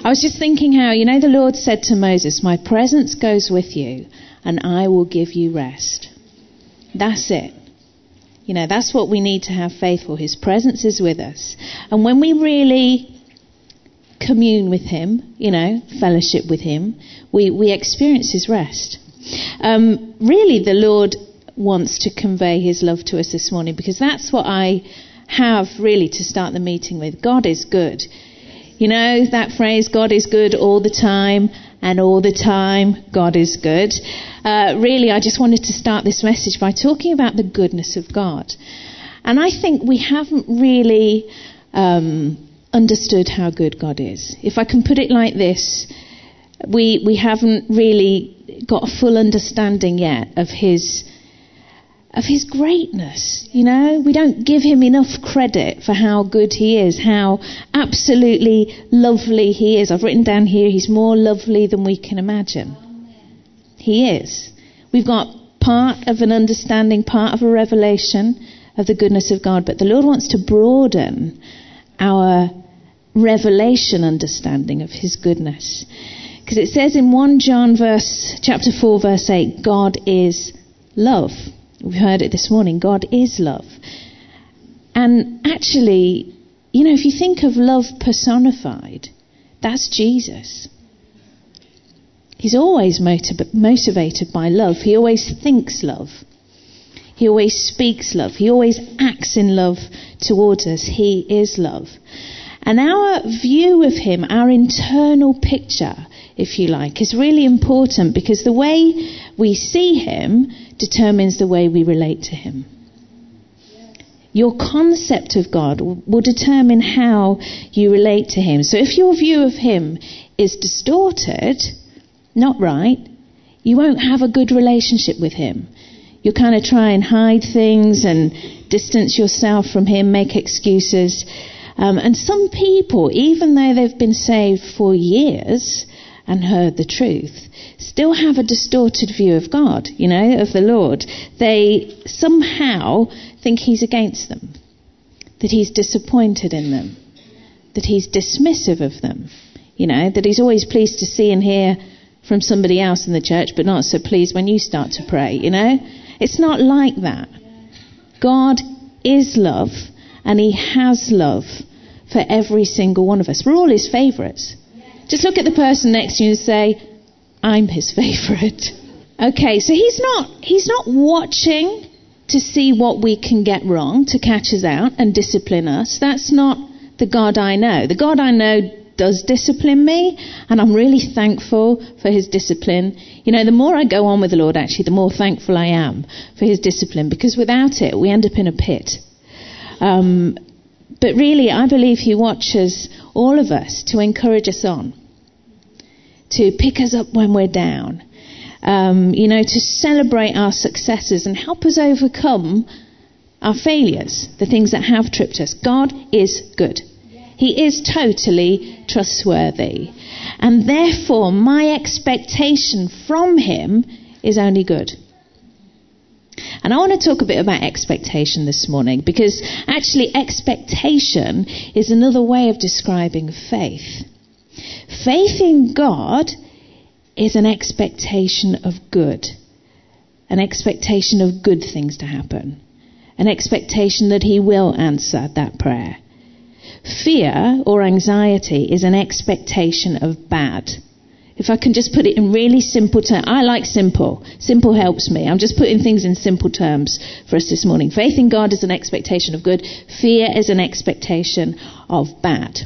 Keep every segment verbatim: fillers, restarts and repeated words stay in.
I was just thinking how, you know, the Lord said to Moses, my presence goes with you and I will give you rest. That's it. You know, that's what we need to have faith for. His presence is with us. And when we really commune with him, you know, fellowship with him, we, we experience his rest. Um, really, the Lord wants to convey his love to us this morning, because that's what I have really to start the meeting with. God is good. You know that phrase, God is good all the time, and all the time God is good. Uh, really, I just wanted to start this message by talking about the goodness of God. And I think we haven't really um, understood how good God is. If I can put it like this, we we haven't really got a full understanding yet of his of his greatness. You know, we don't give him enough credit for how good he is, how absolutely lovely he is. I've written down here, he's more lovely than we can imagine. He is. We've got part of an understanding, part of a revelation of the goodness of God, but the Lord wants to broaden our revelation understanding of his goodness. Because it says in First John verse, chapter four, verse eight, God is love. We've heard it this morning. God is love. And actually, you know, if you think of love personified, that's Jesus. He's always motiv- motivated by love. He always thinks love. He always speaks love. He always acts in love towards us. He is love. And our view of him, our internal picture, if you like, is really important, because the way we see him determines the way we relate to him. Your concept of God will determine how you relate to him. So if your view of him is distorted, not right, you won't have a good relationship with him. You'll kind of try and hide things and distance yourself from him, make excuses. Um, and some people, even though they've been saved for years and heard the truth, still have a distorted view of God, you know, of the Lord. They somehow think he's against them, that he's disappointed in them, that he's dismissive of them, you know, that he's always pleased to see and hear from somebody else in the church, but not so pleased when you start to pray, you know. It's not like that. God is love, and he has love for every single one of us. We're all his favourites. Just look at the person next to you and say, I'm his favourite. Okay, so he's not he's not watching to see what we can get wrong, to catch us out and discipline us. That's not the God I know. The God I know does discipline me, and I'm really thankful for his discipline. You know, the more I go on with the Lord, actually, the more thankful I am for his discipline, because without it, we end up in a pit. Um, but really, I believe he watches all of us to encourage us on, to pick us up when we're down, um, you know, to celebrate our successes and help us overcome our failures, the things that have tripped us. God is good. He is totally trustworthy. And therefore, my expectation from him is only good. And I want to talk a bit about expectation this morning, because actually expectation is another way of describing faith. Faith in God is an expectation of good, an expectation of good things to happen, an expectation that he will answer that prayer. Fear or anxiety is an expectation of bad. If I can just put it in really simple terms. I like simple. Simple helps me. I'm just putting things in simple terms for us this morning. Faith in God is an expectation of good. Fear is an expectation of bad.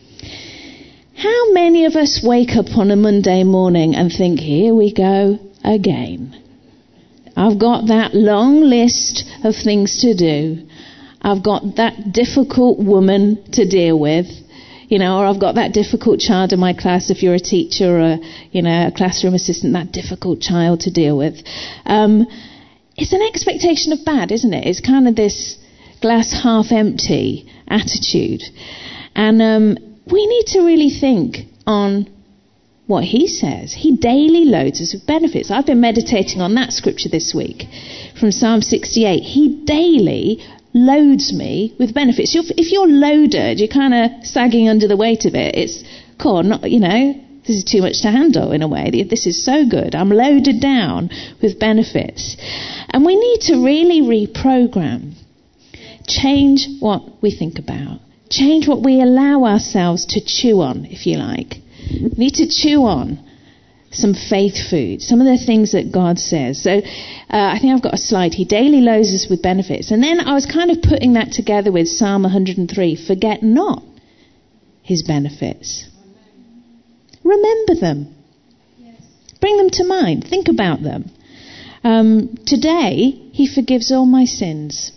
How many of us wake up on a Monday morning and think, here we go again? I've got that long list of things to do. I've got that difficult woman to deal with, you know, or I've got that difficult child in my class. If you're a teacher or a, you know, a classroom assistant, that difficult child to deal with. Um, it's an expectation of bad, isn't it? It's kind of this glass half empty attitude. And um, we need to really think on what he says. He daily loads us with benefits. I've been meditating on that scripture this week from Psalm sixty-eight. He daily loads me with benefits. If you're loaded, you're kind of sagging under the weight of it. It's cool, not, you know, this is too much to handle in a way. This is so good. I'm loaded down with benefits. And we need to really reprogram. Change what we think about. Change what we allow ourselves to chew on, if you like. We need to chew on some faith food, some of the things that God says. So uh, I think I've got a slide. He daily loads us with benefits. And then I was kind of putting that together with Psalm one hundred three. Forget not his benefits. Remember them. Bring them to mind. Think about them. Um, today, he forgives all my sins.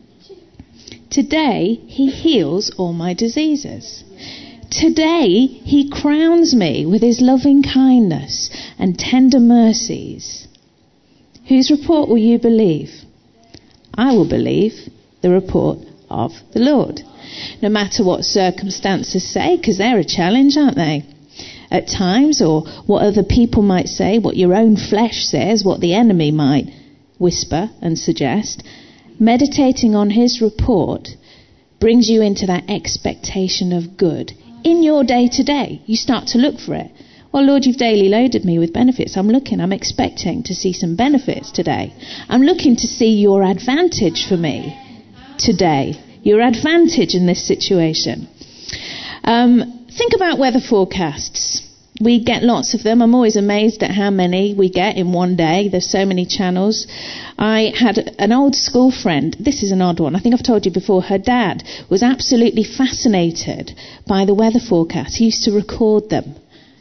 Today, he heals all my diseases. Today, he crowns me with his loving kindness and tender mercies. Whose report will you believe? I will believe the report of the Lord. No matter what circumstances say, because they're a challenge, aren't they? At times, or what other people might say, what your own flesh says, what the enemy might whisper and suggest. Meditating on his report brings you into that expectation of good. In your day-to-day, you start to look for it. Well, Lord, you've daily loaded me with benefits. I'm looking, I'm expecting to see some benefits today. I'm looking to see your advantage for me today. Your advantage in this situation. Um, think about weather forecasts. We get lots of them. I'm always amazed at how many we get in one day. There's so many channels. I had an old school friend. This is an odd one. I think I've told you before. Her dad was absolutely fascinated by the weather forecast. He used to record them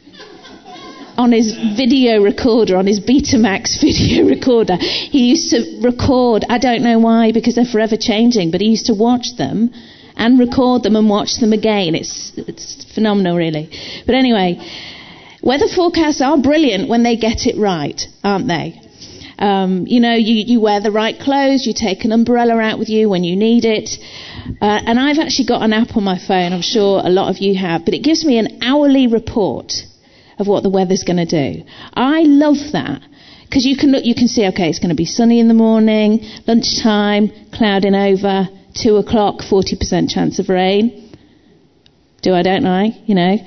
on his video recorder, on his Betamax video recorder. He used to record, I don't know why, because they're forever changing, but he used to watch them and record them and watch them again. It's, it's phenomenal, really. But anyway, weather forecasts are brilliant when they get it right, aren't they? Um, you know, you, you wear the right clothes, you take an umbrella out with you when you need it. Uh, and I've actually got an app on my phone, I'm sure a lot of you have, but it gives me an hourly report of what the weather's going to do. I love that, because you can look, you can see, okay, it's going to be sunny in the morning, lunchtime, clouding over, two o'clock, forty percent chance of rain. Do I, don't I? You know.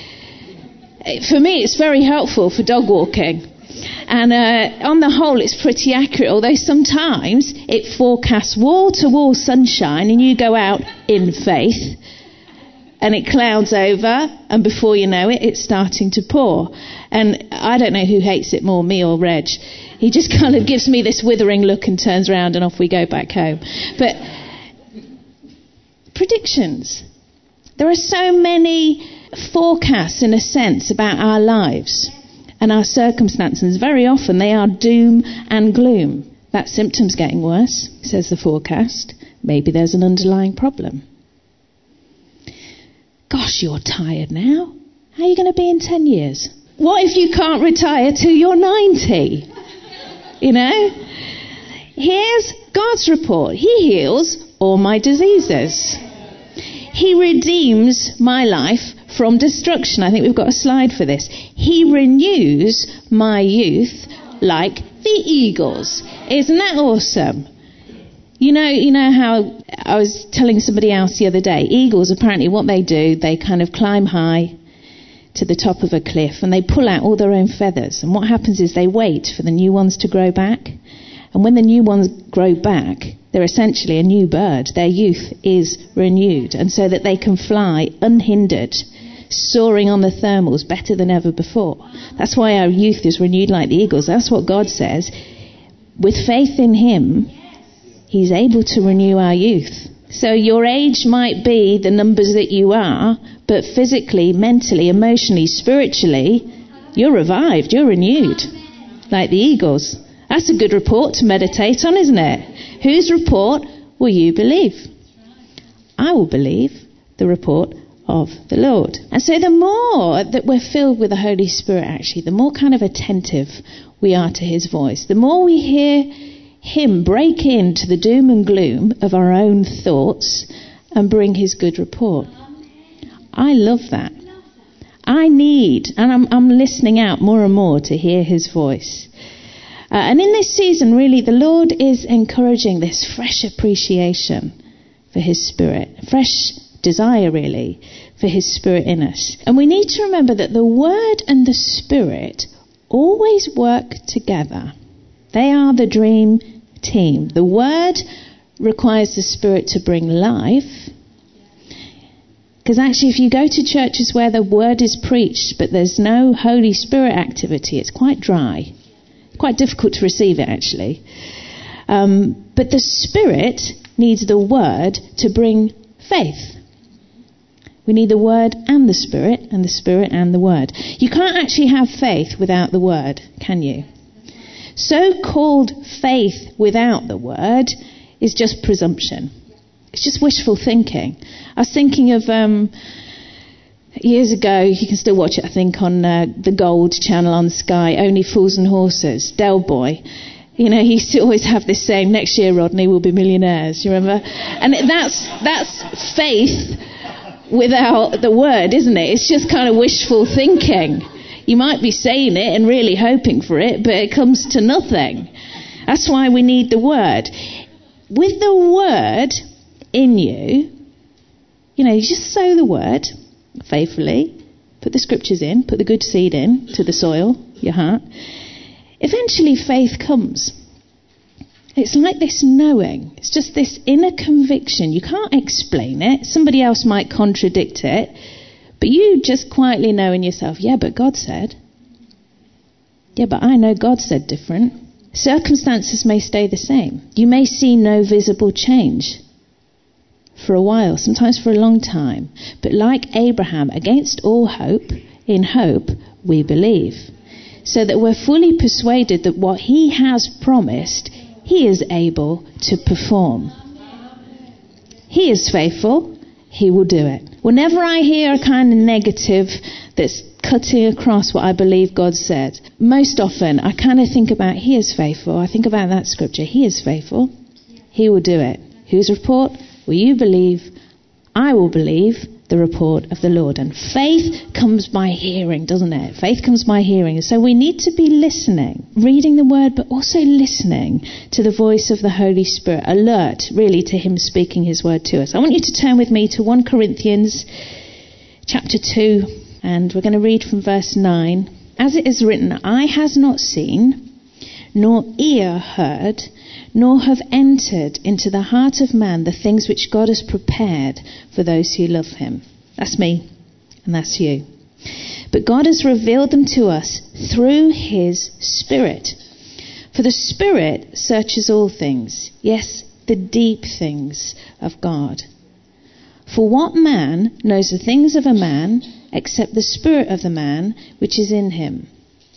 For me, it's very helpful for dog walking. And uh, on the whole, it's pretty accurate, although sometimes it forecasts wall-to-wall sunshine and you go out in faith and it clouds over and before you know it, it's starting to pour. And I don't know who hates it more, me or Reg. He just kind of gives me this withering look and turns around and off we go back home. But predictions. There are so many forecasts, in a sense, about our lives and our circumstances. Very often they are doom and gloom. That symptom's getting worse, says the forecast. Maybe there's an underlying problem. Gosh, you're tired now. How are you going to be in ten years? What if you can't retire till you're ninety? You know? Here's God's report. He heals all my diseases. He redeems my life from destruction. I think we've got a slide for this. He renews my youth like the eagles. Isn't that awesome? You know, you know how I was telling somebody else the other day, eagles, apparently what they do, they kind of climb high to the top of a cliff and they pull out all their own feathers. And what happens is they wait for the new ones to grow back. And when the new ones grow back, they're essentially a new bird. Their youth is renewed. And so that they can fly unhindered, soaring on the thermals better than ever before. That's why our youth is renewed like the eagles. That's what God says. With faith in him, he's able to renew our youth. So your age might be the numbers that you are, but physically, mentally, emotionally, spiritually, you're revived, you're renewed, like the eagles. That's a good report to meditate on, isn't it? Whose report will you believe? I will believe the report of the Lord. And so the more that we're filled with the Holy Spirit, actually, the more kind of attentive we are to his voice, the more we hear him break into the doom and gloom of our own thoughts and bring his good report. I love that. I need, and I'm, I'm listening out more and more to hear his voice. Uh, and in this season, really, the Lord is encouraging this fresh appreciation for his Spirit, fresh desire, really, for his Spirit in us. And we need to remember that the Word and the Spirit always work together. They are the dream team. The Word requires the Spirit to bring life. Because actually, if you go to churches where the Word is preached, but there's no Holy Spirit activity, it's quite dry. Quite difficult to receive it, actually. Um, but the Spirit needs the Word to bring faith. We need the Word and the Spirit, and the Spirit and the Word. You can't actually have faith without the Word, can you? So-called faith without the Word is just presumption. It's just wishful thinking. I was thinking of um, years ago, you can still watch it, I think, on uh, the Gold channel on Sky, Only Fools and Horses, Del Boy. You know, he used to always have this saying, next year, Rodney, we'll be millionaires. You remember? And that's that's faith without the Word, isn't it? It's just kind of wishful thinking. You might be saying it and really hoping for it, but it comes to nothing. That's why we need the Word. With the Word in you, you know, you just sow the Word faithfully, put the scriptures in, put the good seed in to the soil, your heart. Eventually faith comes. It's like this knowing. It's just this inner conviction. You can't explain it. Somebody else might contradict it. But you just quietly know in yourself, yeah, but God said. Yeah, but I know God said different. Circumstances may stay the same. You may see no visible change for a while, sometimes for a long time. But like Abraham, against all hope, in hope, we believe. So that we're fully persuaded that what he has promised, he is able to perform. He is faithful. He will do it. Whenever I hear a kind of negative that's cutting across what I believe God said, most often I kind of think about he is faithful. I think about that scripture. He is faithful. He will do it. Whose report will you believe? I will believe the report of the Lord. And faith comes by hearing, doesn't it? Faith comes by hearing. So we need to be listening, reading the word, but also listening to the voice of the Holy Spirit, alert really to him speaking his word to us. I want you to turn with me to First Corinthians chapter two, and we're going to read from verse nine. As it is written, eye has not seen, nor ear heard, nor have entered into the heart of man the things which God has prepared for those who love him. That's me, and that's you. But God has revealed them to us through his Spirit. For the Spirit searches all things, yes, the deep things of God. For what man knows the things of a man except the spirit of the man which is in him?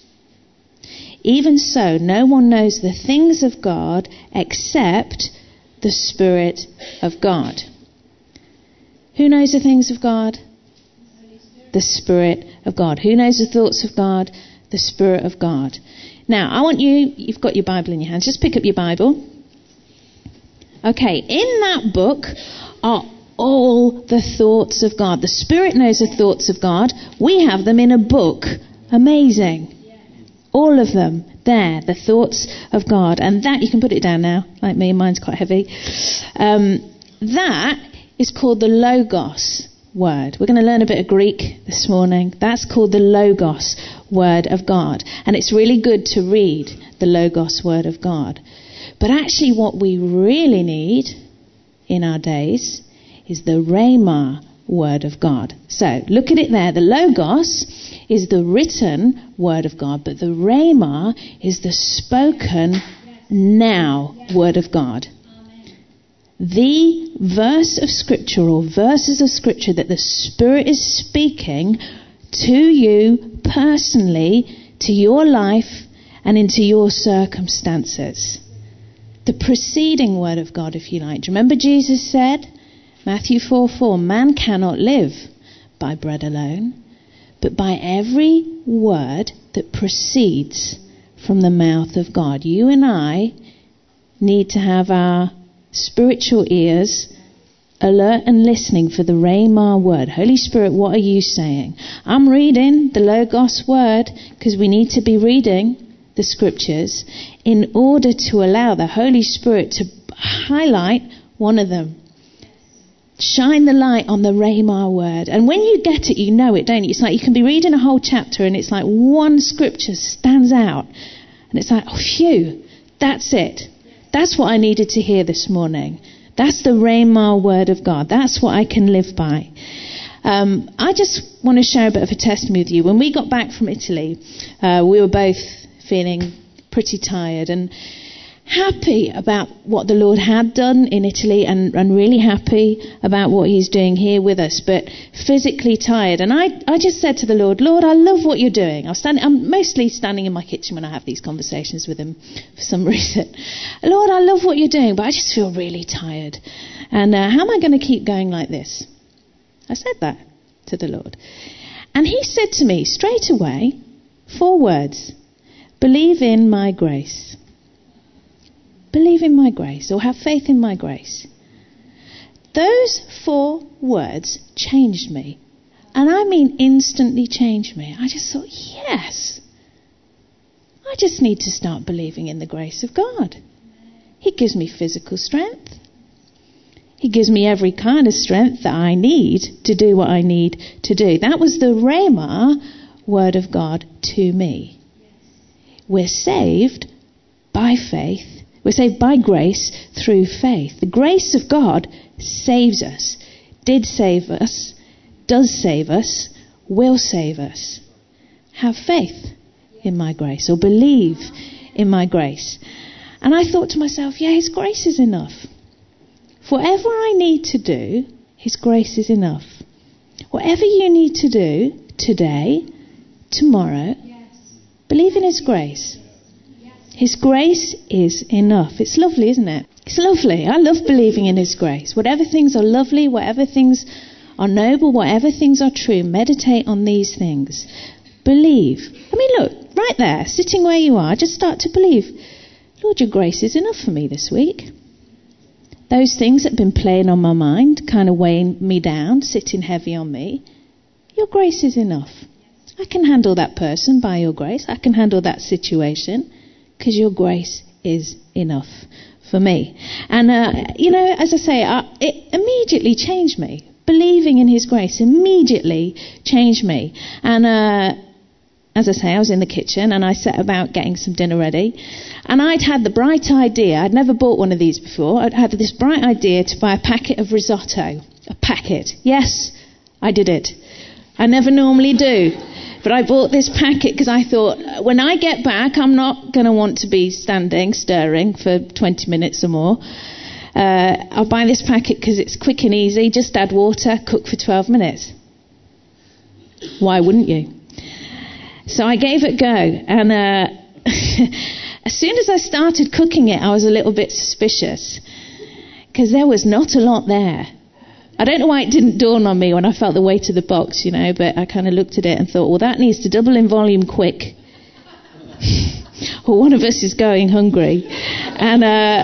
Even so, no one knows the things of God except the Spirit of God. Who knows the things of God? The Spirit of God. Who knows the thoughts of God? The Spirit of God. Now, I want you, you've got your Bible in your hands, just pick up your Bible. Okay, in that book are all the thoughts of God. The Spirit knows the thoughts of God. We have them in a book. Amazing. All of them there, the thoughts of God. And that, you can put it down now, like me, mine's quite heavy. Um, that is called the Logos word. We're going to learn a bit of Greek this morning. That's called the Logos word of God. And it's really good to read the Logos word of God. But actually what we really need in our days is the Rhema word of God. So look at it there. The Logos is the written word of God, but the Rhema is the spoken now word of God. The verse of Scripture or verses of Scripture that the Spirit is speaking to you personally, to your life and into your circumstances. The preceding word of God, if you like. Do you remember Jesus said, Matthew four four, man cannot live by bread alone, but by every word that proceeds from the mouth of God. You and I need to have our spiritual ears alert and listening for the Rhema word. Holy Spirit, what are you saying? I'm reading the Logos word because we need to be reading the scriptures in order to allow the Holy Spirit to highlight one of them. Shine the light on the Rhema word. And when you get it, you know it, don't you? It's like you can be reading a whole chapter and it's like one scripture stands out. And it's like, oh, phew, that's it. That's what I needed to hear this morning. That's the Rhema word of God. That's what I can live by. Um, I just want to share a bit of a testimony with you. When we got back from Italy, uh, we were both feeling pretty tired and happy about what the Lord had done in Italy, and, and really happy about what he's doing here with us, but physically tired. And I, I just said to the Lord, Lord, I love what you're doing. I was standing, I'm mostly standing in my kitchen when I have these conversations with him for some reason. Lord, I love what you're doing, but I just feel really tired. And uh, how am I going to keep going like this? I said that to the Lord. And he said to me straight away, four words: believe in my grace. Believe in my grace, or have faith in my grace. Those four words changed me. And I mean instantly changed me. I just thought, yes, I just need to start believing in the grace of God. He gives me physical strength. He gives me every kind of strength that I need to do what I need to do. That was the Rhema word of God to me. We're saved by faith. We're saved by grace through faith. The grace of God saves us, did save us, does save us, will save us. Have faith in my grace, or believe in my grace. And I thought to myself, yeah, his grace is enough. For whatever I need to do, his grace is enough. Whatever you need to do today, tomorrow, yes. Believe in his grace. His grace is enough. It's lovely, isn't it? It's lovely. I love believing in his grace. Whatever things are lovely, whatever things are noble, whatever things are true, meditate on these things. Believe. I mean, look, right there, sitting where you are, just start to believe. Lord, your grace is enough for me this week. Those things that have been playing on my mind, kind of weighing me down, sitting heavy on me, your grace is enough. I can handle that person by your grace. I can handle that situation. Because your grace is enough for me. And, uh, you know, as I say, I, it immediately changed me. Believing in his grace immediately changed me. And, uh, as I say, I was in the kitchen and I set about getting some dinner ready. And I'd had the bright idea, I'd never bought one of these before, I'd had this bright idea to buy a packet of risotto. A packet. Yes, I did it. I never normally do. But I bought this packet because I thought, when I get back, I'm not going to want to be standing, stirring for twenty minutes or more. Uh, I'll buy this packet because it's quick and easy. Just add water, cook for twelve minutes. Why wouldn't you? So I gave it a go. And uh, as soon as I started cooking it, I was a little bit suspicious. Because there was not a lot there. I don't know why it didn't dawn on me when I felt the weight of the box, you know, but I kind of looked at it and thought, well, that needs to double in volume quick. Or one of us is going hungry. And uh,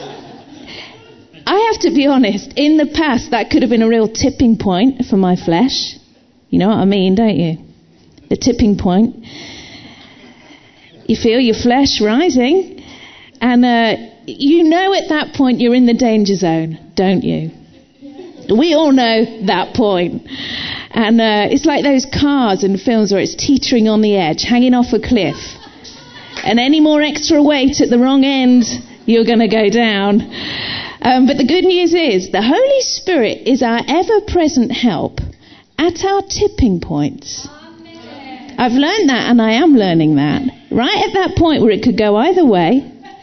I have to be honest, in the past, that could have been a real tipping point for my flesh. You know what I mean, don't you? The tipping point. You feel your flesh rising. And uh, you know at that point you're in the danger zone, don't you? We all know that point. And uh, it's like those cars in films where it's teetering on the edge, hanging off a cliff. And any more extra weight at the wrong end, you're going to go down. Um, but the good news is, the Holy Spirit is our ever-present help at our tipping points. Amen. I've learned that, and I am learning that. Right at that point where it could go either way,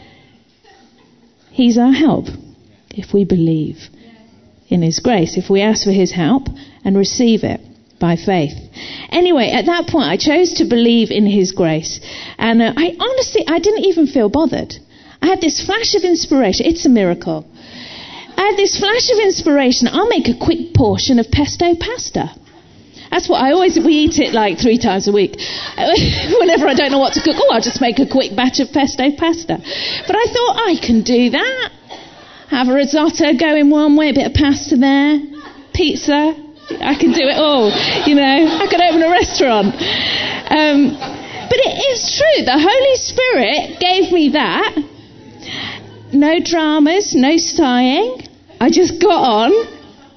he's our help, if we believe in his grace, if we ask for his help and receive it by faith. Anyway, at that point, I chose to believe in his grace. And uh, I honestly, I didn't even feel bothered. I had this flash of inspiration. It's a miracle. I had this flash of inspiration. I'll make a quick portion of pesto pasta. That's what I always, we eat it like three times a week. Whenever I don't know what to cook, oh, I'll just make a quick batch of pesto pasta. But I thought, I can do that. Have a risotto going one way, a bit of pasta there, pizza. I can do it all, you know. I could open a restaurant. Um, but it is true. The Holy Spirit gave me that. No dramas, no sighing. I just got on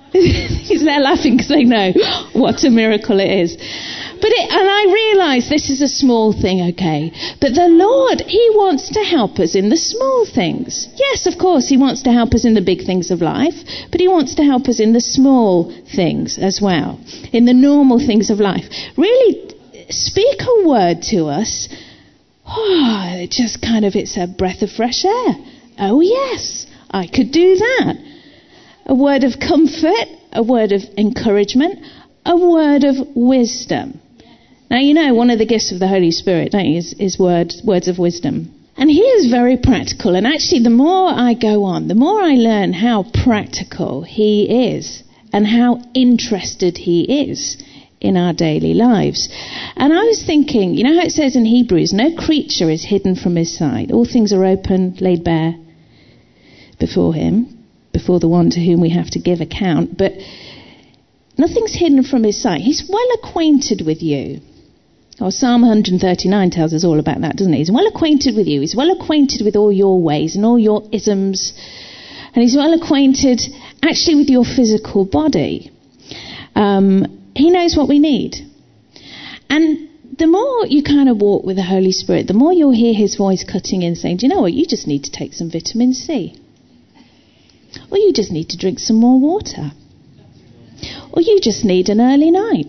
He's there laughing because they know what a miracle it is. But it, and I realise this is a small thing, okay? But the Lord, he wants to help us in the small things. Yes, of course, he wants to help us in the big things of life, but he wants to help us in the small things as well, in the normal things of life. Really, speak a word to us. Oh, it just kind of, it's a breath of fresh air. Oh, yes, I could do that. A word of comfort, a word of encouragement, a word of wisdom. Now, you know, one of the gifts of the Holy Spirit, don't you, is, is words, words of wisdom. And he is very practical. And actually, the more I go on, the more I learn how practical he is and how interested he is in our daily lives. And I was thinking, you know how it says in Hebrews, no creature is hidden from his sight. All things are open, laid bare before him, before the one to whom we have to give account. But nothing's hidden from his sight. He's well acquainted with you. Oh, Psalm one thirty-nine tells us all about that, doesn't it? He's well acquainted with you. He's well acquainted with all your ways and all your isms. And he's well acquainted actually with your physical body. Um, he knows what we need. And the more you kind of walk with the Holy Spirit, the more you'll hear his voice cutting in saying, do you know what? You just need to take some vitamin C. Or you just need to drink some more water. Or you just need an early night.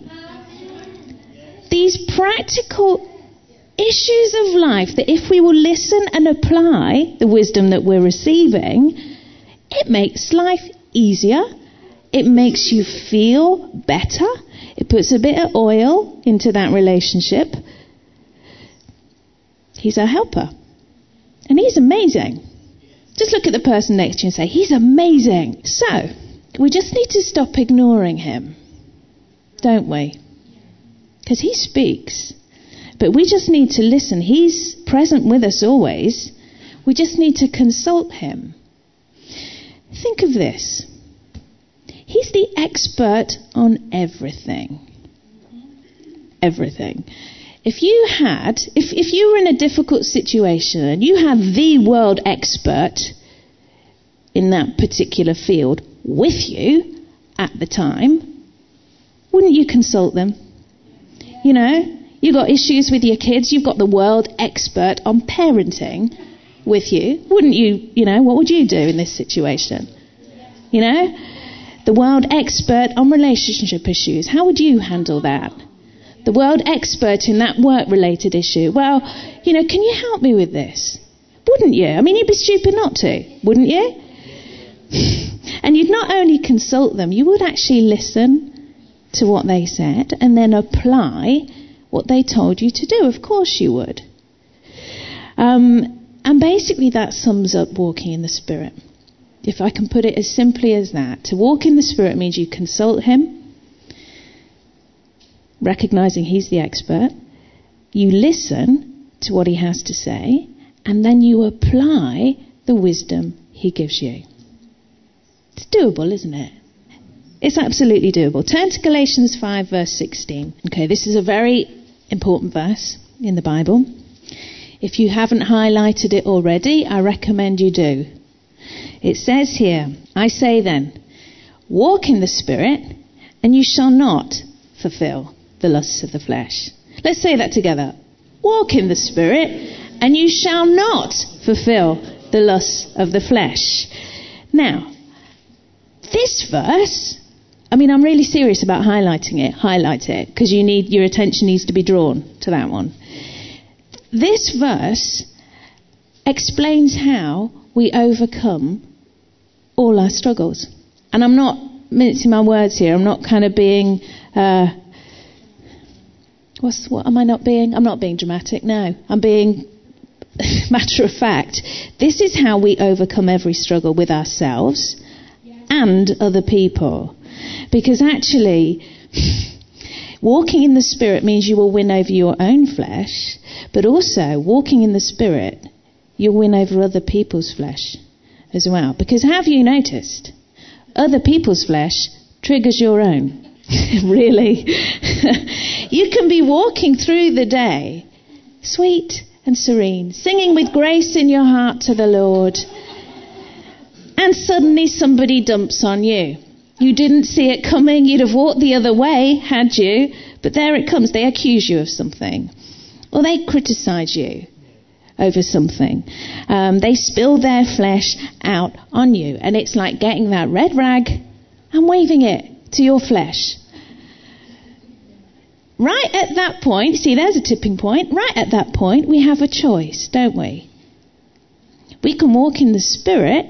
These practical issues of life that if we will listen and apply the wisdom that we're receiving, it makes life easier. It makes you feel better. It puts a bit of oil into that relationship. He's our helper. And he's amazing. Just look at the person next to you and say, he's amazing. So, we just need to stop ignoring him, don't we? Because he speaks. But we just need to listen. He's present with us always. We just need to consult him. Think of this. He's the expert on everything. Everything. If you had, if, if you were in a difficult situation and you had the world expert in that particular field with you at the time, wouldn't you consult them? You know, you've got issues with your kids, you've got the world expert on parenting with you. Wouldn't you, you know, what would you do in this situation? You know, the world expert on relationship issues. How would you handle that? The world expert in that work-related issue. Well, you know, can you help me with this? Wouldn't you? I mean, you'd be stupid not to, wouldn't you? And you'd not only consult them, you would actually listen to what they said and then apply what they told you to do. Of course you would. Um, and basically that sums up walking in the Spirit. If I can put it as simply as that. To walk in the Spirit means you consult him, recognizing he's the expert. You listen to what he has to say, and then you apply the wisdom he gives you. It's doable, isn't it? It's absolutely doable. Turn to Galatians five, verse sixteen. Okay, this is a very important verse in the Bible. If you haven't highlighted it already, I recommend you do. It says here, I say then, walk in the Spirit, and you shall not fulfill the lusts of the flesh. Let's say that together. Walk in the Spirit, and you shall not fulfill the lusts of the flesh. Now, this verse, I mean, I'm really serious about highlighting it. Highlight it, because you need your attention needs to be drawn to that one. This verse explains how we overcome all our struggles. And I'm not mincing my words here. I'm not kind of being... Uh, what's, what am I not being? I'm not being dramatic, no. I'm being matter of fact. This is how we overcome every struggle with ourselves and other people. Because actually, walking in the Spirit means you will win over your own flesh, but also walking in the Spirit, you'll win over other people's flesh as well. Because have you noticed? Other people's flesh triggers your own. Really. You can be walking through the day, sweet and serene, singing with grace in your heart to the Lord, and suddenly somebody dumps on you. You didn't see it coming. You'd have walked the other way, had you? But there it comes. They accuse you of something. Or they criticize you over something. Um, they spill their flesh out on you. And it's like getting that red rag and waving it to your flesh. Right at that point, see, there's a tipping point. Right at that point, we have a choice, don't we? We can walk in the Spirit,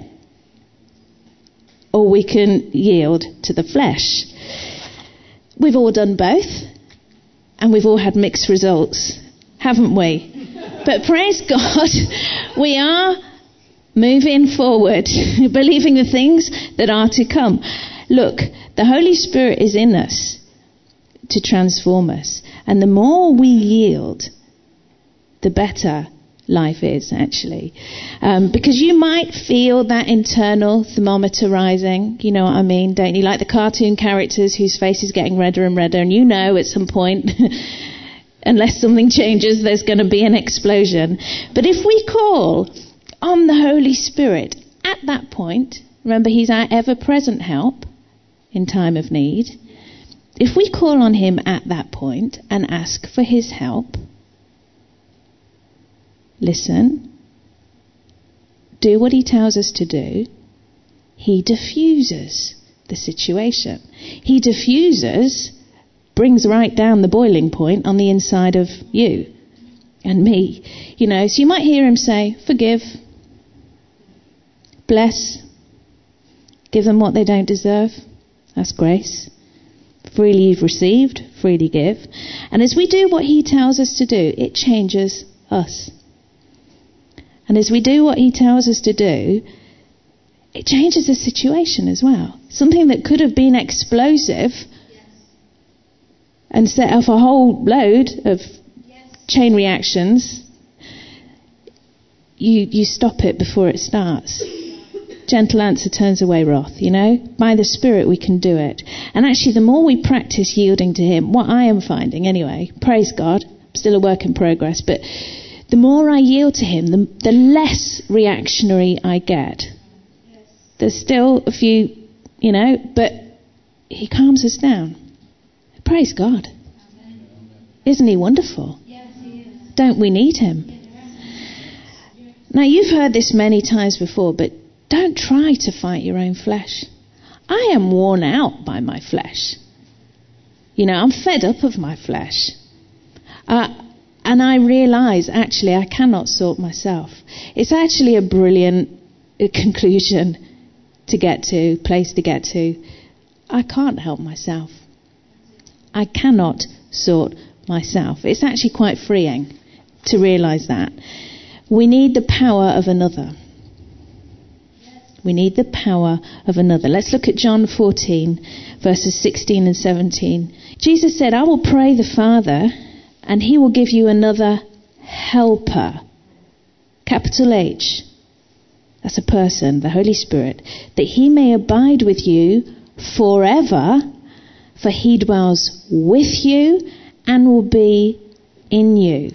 or we can yield to the flesh. We've all done both, and we've all had mixed results, haven't we? But praise God, we are moving forward, believing the things that are to come. Look, the Holy Spirit is in us to transform us. And the more we yield, the better life is, actually. Um, because you might feel that internal thermometer rising, you know what I mean, don't you? Like the cartoon characters whose face is getting redder and redder, and you know at some point, unless something changes, there's going to be an explosion. But if we call on the Holy Spirit at that point, remember He's our ever-present help in time of need. If we call on Him at that point and ask for His help, listen, do what He tells us to do, He diffuses the situation. He diffuses, brings right down the boiling point on the inside of you and me. You know, so you might hear Him say, forgive, bless, give them what they don't deserve. That's grace. Freely you've received, freely give. And as we do what He tells us to do, it changes us. And as we do what He tells us to do, it changes the situation as well. Something that could have been explosive and set off a whole load of chain reactions, you, you stop it before it starts. Gentle answer turns away wrath, you know. By the Spirit we can do it. And actually the more we practice yielding to Him, what I am finding anyway, praise God, I'm still a work in progress, but the more I yield to Him, the, the less reactionary I get. There's still a few, you know, but He calms us down. Praise God. Isn't He wonderful? Don't we need Him? Now you've heard this many times before, but don't try to fight your own flesh. I am worn out by my flesh. You know, I'm fed up of my flesh. Uh, and I realise, actually, I cannot sort myself. It's actually a brilliant uh, conclusion to get to, place to get to. I can't help myself. I cannot sort myself. It's actually quite freeing to realise that. We need the power of another. We need the power of another. Let's look at John fourteen, verses sixteen and seventeen. Jesus said, I will pray the Father, and He will give you another helper. Capital H. That's a person, the Holy Spirit. That He may abide with you forever, for He dwells with you and will be in you.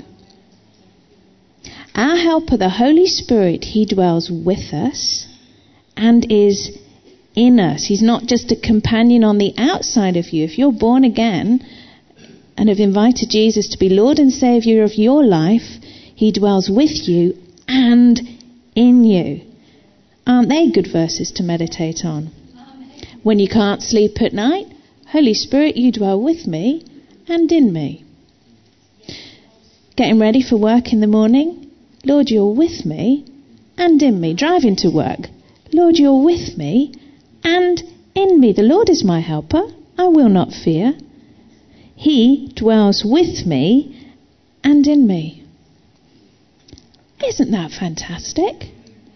Our helper, the Holy Spirit, He dwells with us and is in us. He's not just a companion on the outside of you. If you're born again and have invited Jesus to be Lord and Saviour of your life, He dwells with you and in you. Aren't they good verses to meditate on? When you can't sleep at night, Holy Spirit, you dwell with me and in me. Getting ready for work in the morning, Lord, you're with me and in me. Driving to work, Lord, you're with me and in me. The Lord is my helper. I will not fear. He dwells with me and in me. Isn't that fantastic?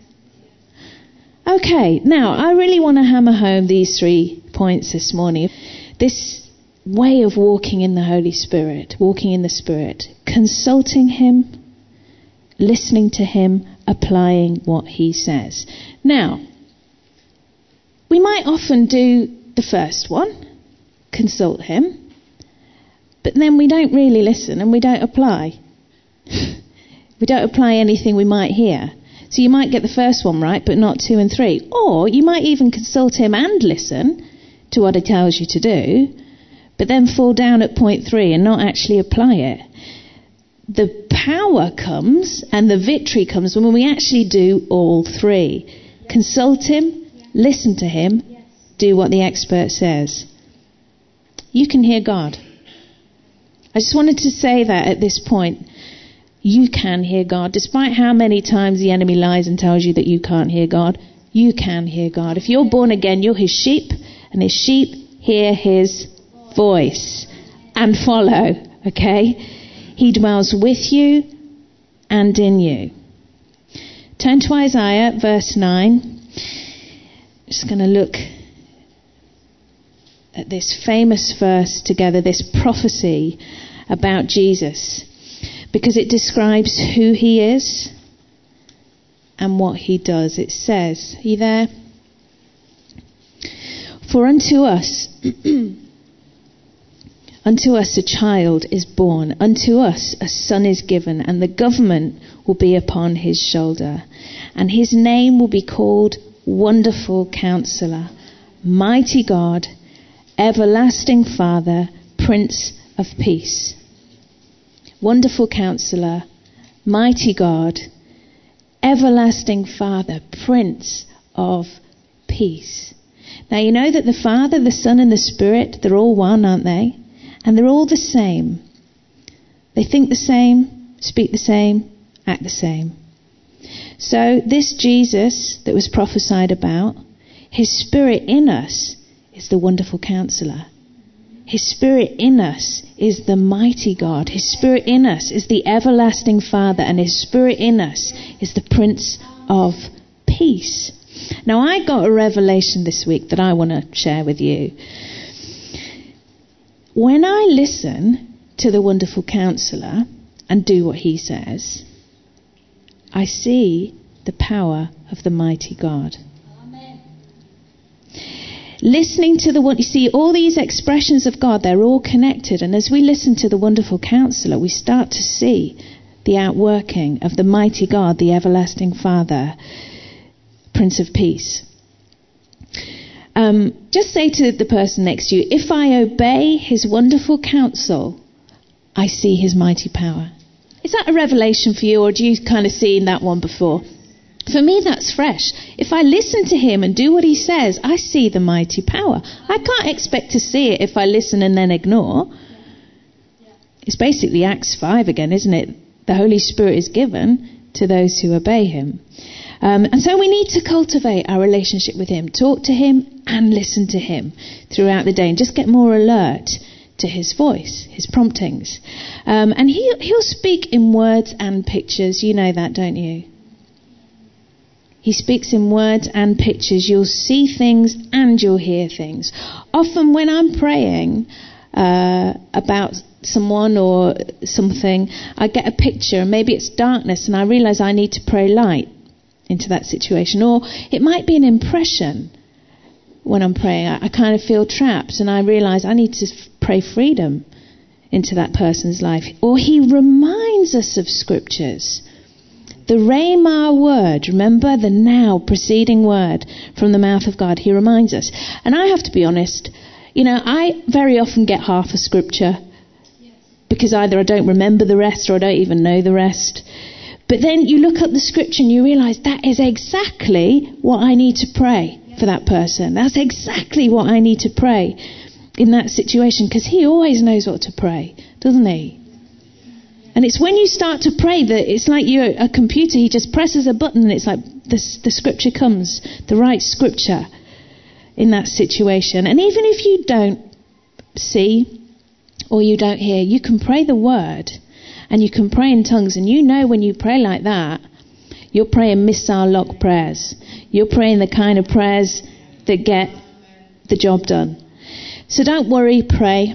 Okay, now I really want to hammer home these three points this morning. This way of walking in the Holy Spirit, walking in the Spirit, consulting Him, listening to Him, applying what He says. Now, we might often do the first one, consult Him, but then we don't really listen and we don't apply. We don't apply anything we might hear. So you might get the first one right, but not two and three. Or you might even consult Him and listen, to what he tells you to do, but then fall down at point three and not actually apply it. The power comes and the victory comes when we actually do all three. Yes. Consult him, yes. Listen to him, yes. Do what the expert says. You can hear God. I just wanted to say that at this point. You can hear God. Despite how many times the enemy lies and tells you that you can't hear God, you can hear God. If you're born again, you're his sheep, and his sheep hear his voice and follow, okay? He dwells with you and in you. Turn to Isaiah, verse nine. Just going to look at this famous verse together, this prophecy about Jesus, because it describes who he is and what he does. It says, are you there? For unto us, unto us a child is born, unto us a son is given, and the government will be upon his shoulder. And his name will be called Wonderful Counselor, Mighty God, Everlasting Father, Prince of Peace. Wonderful Counselor, Mighty God, Everlasting Father, Prince of Peace. Now you know that the Father, the Son and the Spirit, they're all one, aren't they? And they're all the same. They think the same, speak the same, act the same. So this Jesus that was prophesied about, his Spirit in us is the Wonderful Counselor. His Spirit in us is the Mighty God. His Spirit in us is the Everlasting Father. And his Spirit in us is the Prince of Peace. Now I got a revelation this week that I want to share with you. When I listen to the Wonderful Counselor and do what he says, I see the power of the Mighty God. Amen. Listening to the one, you see, all these expressions of God, they're all connected. And as we listen to the Wonderful Counselor, we start to see the outworking of the Mighty God, the Everlasting Father, Prince of Peace. Um, just say to the person next to you, if I obey his wonderful counsel, I see his mighty power. Is that a revelation for you, or do you kind of seen that one before? For me, that's fresh. If I listen to him and do what he says, I see the mighty power. I can't expect to see it if I listen and then ignore. It's basically Acts five again, isn't it? The Holy Spirit is given to those who obey him. Um, and so we need to cultivate our relationship with him, talk to him and listen to him throughout the day, and just get more alert to his voice, his promptings. Um, and he, he'll speak in words and pictures. You know that, don't you? He speaks in words and pictures. You'll see things and you'll hear things. Often when I'm praying uh, about someone or something, I get a picture, and maybe it's darkness, and I realise I need to pray light into that situation. Or it might be an impression when I'm praying. I, I kind of feel trapped, and I realise I need to f- pray freedom into that person's life. Or he reminds us of scriptures. The Rhema word, remember the now preceding word from the mouth of God. He reminds us. And I have to be honest, you know, I very often get half a scripture because either I don't remember the rest or I don't even know the rest. But then you look up the scripture and you realise that is exactly what I need to pray for that person. That's exactly what I need to pray in that situation, because he always knows what to pray, doesn't he? And it's when you start to pray that it's like you're a computer. He just presses a button and it's like the, the scripture comes, the right scripture in that situation. And even if you don't see or you don't hear, you can pray the word. And you can pray in tongues, and you know when you pray like that, you're praying missile lock prayers. You're praying the kind of prayers that get the job done. So don't worry, pray.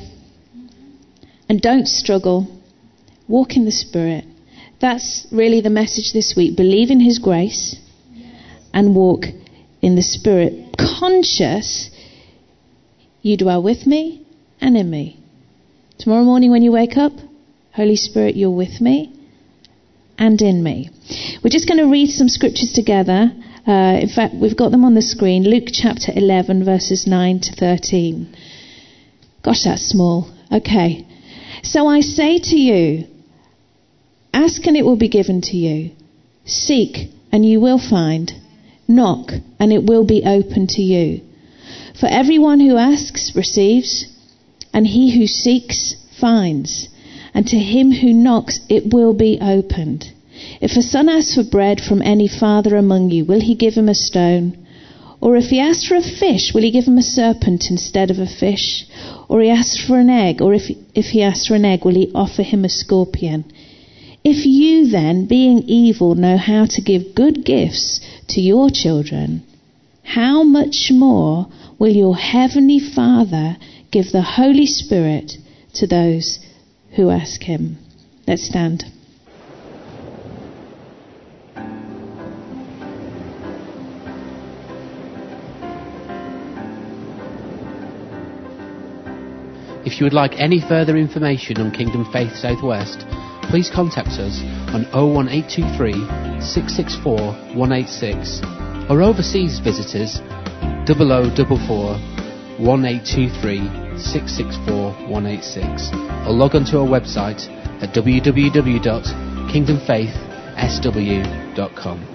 And don't struggle. Walk in the Spirit. That's really the message this week. Believe in his grace and walk in the Spirit. Conscious you dwell with me and in me. Tomorrow morning when you wake up, Holy Spirit, you're with me and in me. We're just going to read some scriptures together. Uh, in fact, we've got them on the screen. Luke chapter eleven, verses nine to thirteen. Gosh, that's small. Okay. So I say to you, ask and it will be given to you. Seek and you will find. Knock and it will be open to you. For everyone who asks receives, and he who seeks finds, and to him who knocks it will be opened. If a son asks for bread from any father among you, will he give him a stone? Or if he asks for a fish, will he give him a serpent instead of a fish? Or he asks for an egg, or if, if he asks for an egg, will he offer him a scorpion? If you then, being evil, know how to give good gifts to your children, how much more will your heavenly Father give the Holy Spirit to those who ask him? Let's stand. If you would like any further information on Kingdom Faith Southwest, please contact us on oh one eight two three, six six four, one eight six, or overseas visitors double oh double four, one eight two three, six six four, one eight six, or log on to our website at w w w dot kingdom faith s w dot com.